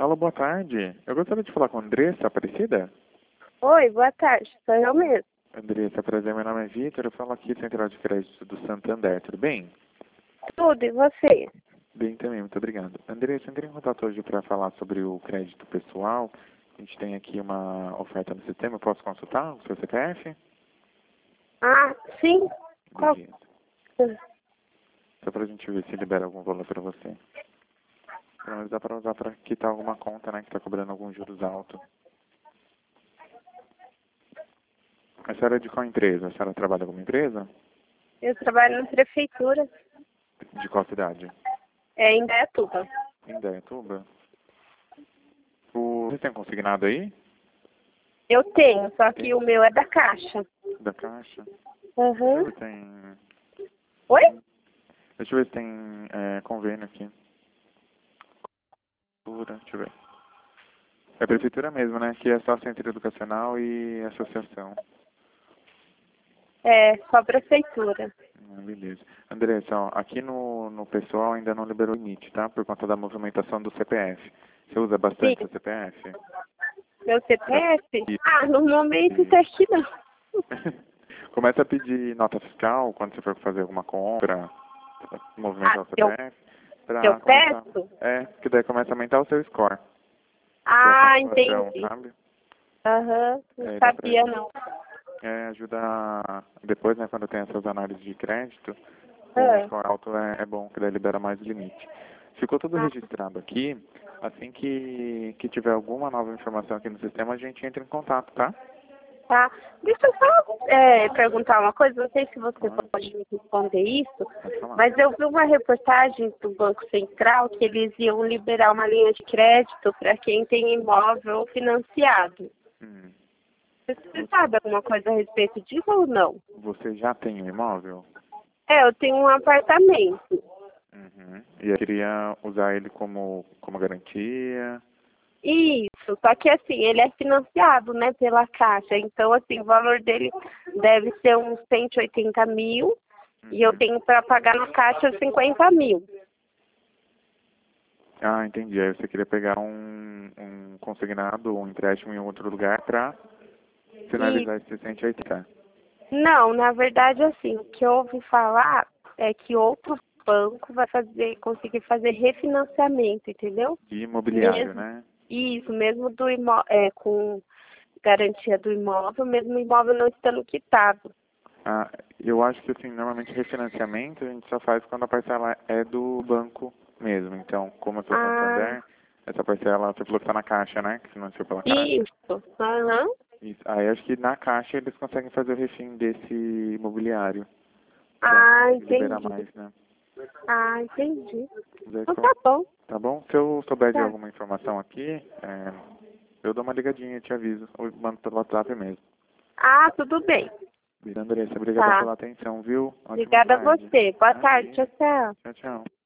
Alô, boa tarde. Eu gostaria de falar com a Andressa Aparecida. Oi, boa tarde. Sou eu mesmo. Andressa, prazer, meu nome é Vitor. Eu falo aqui da Central de Crédito do Santander. Tudo bem? Tudo, e você? Bem também, muito obrigado. Andressa, eu entrei em contato hoje para falar sobre o crédito pessoal. A gente tem aqui uma oferta no sistema. Eu posso consultar o seu CPF? Ah, sim? Qual? Beleza. Só para a gente ver se libera algum valor para você. Pelo menos dá para usar para quitar alguma conta, né, que está cobrando alguns juros altos. A senhora é de qual empresa? A senhora trabalha em alguma empresa? Eu trabalho na prefeitura, De qual cidade? em Indaiatuba. Em Indaiatuba. Você tem consignado aí? Eu tenho, só que o meu é da Caixa. Da Caixa? Uhum. Deixa eu ver se tem... Oi? Deixa eu ver se tem convênio aqui. Deixa eu ver. É a prefeitura mesmo, né? Que é só centro educacional e associação. É, só a prefeitura. Beleza. Andressa, ó, aqui no pessoal ainda não liberou o limite, tá? Por conta da movimentação do CPF. Você usa bastante Sim. o CPF? Meu CPF? Ah, no momento até que não. Começa a pedir nota fiscal quando você for fazer alguma compra, movimentar o CPF. Eu Começar... peço? Que daí começa a aumentar o seu score. Ah, Pontuação, entendi. sabe? Aham, não Dá pra sabia não. ajuda depois, né, quando tem essas análises de crédito, o Ah, score alto é bom, que daí libera mais o limite. Ficou tudo registrado aqui. Assim que tiver alguma nova informação aqui no sistema, a gente entra em contato, tá? tá. Deixa eu só perguntar uma coisa, não sei se você pode me responder isso, Pode falar. mas eu vi uma reportagem do Banco Central que eles iam liberar uma linha de crédito para quem tem imóvel financiado. Você sabe alguma coisa a respeito disso ou não? Você já tem um imóvel? Eu tenho um apartamento. E eu queria usar ele como garantia? Isso, só que assim, ele é financiado, né, pela Caixa. Então, assim, o valor dele deve ser uns 180 mil e eu tenho para pagar na Caixa 50 mil. Ah, entendi. Aí você queria pegar um consignado, um empréstimo em outro lugar para finalizar esse 180. Não, na verdade, assim, o que eu ouvi falar é que outro banco vai conseguir fazer refinanciamento, entendeu? E imobiliário, Mesmo, né? isso, mesmo com garantia do imóvel, mesmo o imóvel não estando quitado. Ah, eu acho que, assim, normalmente refinanciamento a gente só faz quando a parcela é do banco mesmo. Então, como eu sou Ah, Santander, essa parcela, você falou que está na Caixa, né? Que financiou pela Caixa. isso, aham. Isso. Aí acho que na Caixa eles conseguem fazer o refim desse imobiliário. Pra Ah, liberar entendi. mais, né? Ah, entendi. Daí, Então tá bom. tá bom? Se eu souber de Tá. alguma informação aqui, eu dou uma ligadinha e te aviso. Ou mando pelo WhatsApp mesmo. Ah, tudo bem. Andressa, obrigada Tá. pela atenção, viu? Ótima Obrigada a tarde. você. Boa tarde. Tchau, tchau. Tchau, tchau.